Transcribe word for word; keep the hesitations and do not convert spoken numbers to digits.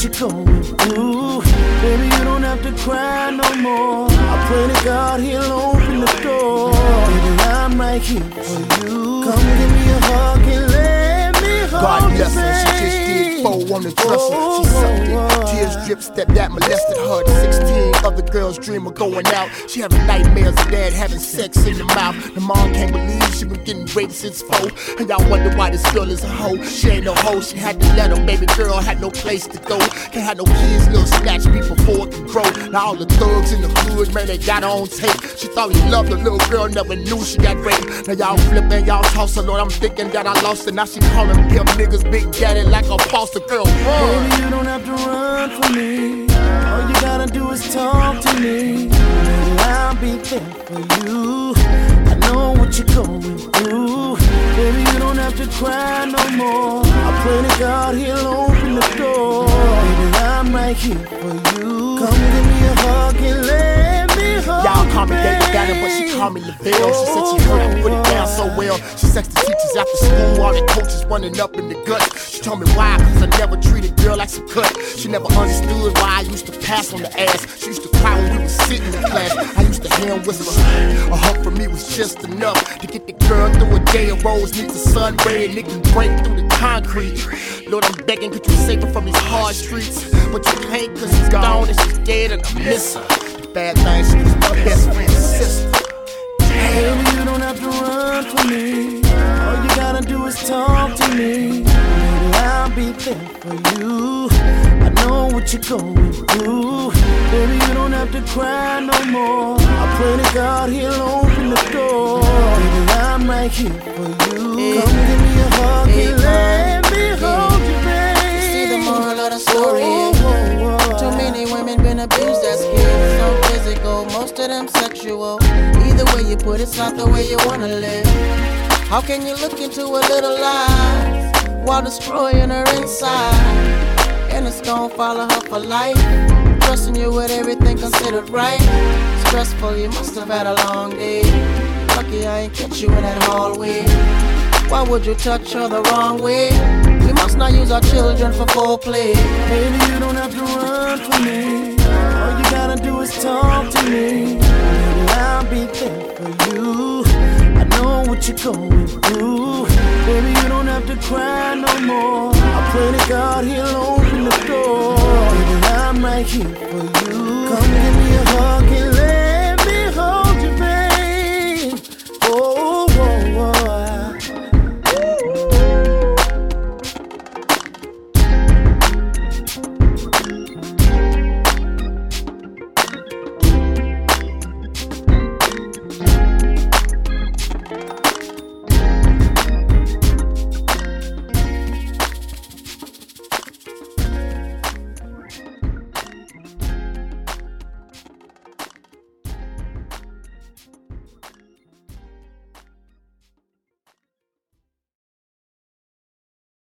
what you're going through. Baby, you don't have to cry no more. I pray to God he'll open the door. Baby, I'm right here for you. Come give me a hug and let me hold God you, bless her, she just did four on the dresser. She sucked it, tears drip, stepdad molested her. sixteen other girls dream of going out. She having nightmares of dad having sex in the mouth. The mom can't believe she been getting raped since four. And y'all wonder why this girl is a hoe. She ain't no hoe, she had to let her baby girl had no place to go. Can't have no kids, little snatch me before it can grow. Now all the thugs in the hood, man, they got her on tape. She thought he loved the little girl, never knew she got raped. Now y'all flipping, y'all tossing, Lord, I'm thinking that I lost her. Now she calling pimp niggas big daddy like a foster girl. Run. Baby, you don't have to run from me. All you gotta do is talk to me. Baby, I'll be there for you. I know what you're going through. Baby, you don't have to cry no more. I pray to God he'll open the door. Baby, I'm right here for you. Come give me a hug and let me hold Y'all call me you, David Banner, but she call me LaVelle. She said she heard I put it down so well. She sexed the teachers after school, all the coaches running up in the guts. She told me why, cause I never treated girl like some cut. She never understood why I used to pass on the ass. She used to cry when we was sitting in class. I used to hand whisper. A hug from me was just enough to get the girl through a day of rose. Needs a sun ray and it can break through the concrete. Lord, I'm begging, could you save her from these hard streets? But you can't, cause she's gone and she's dead and I miss her. The bad thing, she was my best friend's sister. Baby, you don't have to run from me. All you gotta do is talk to me. Baby, I'll be there for you. I know what you're going through. Baby, you don't have to cry no more. I pray to God he'll open the door. Baby, I'm right here for you. Come give me a hug and let me hold you, baby. See the moral of the story is too many women been abused as kids. So physical, most of them sexual. Either way you put it, it's not the way you wanna live. How can you look into a little life while destroying her inside? And it's gonna follow her for life, trusting you with everything considered right. Stressful, you must have had a long day. Lucky I ain't catch you in that hallway. Why would you touch her the wrong way? We must not use our children for foreplay. Baby, you don't have to run from me. All you gotta do is talk to me. Baby, I'll be there for you. I know what you're going through. Baby, you don't have to cry no more. I pray to God he'll open the door. Baby, I'm right here for you. Come give me a hug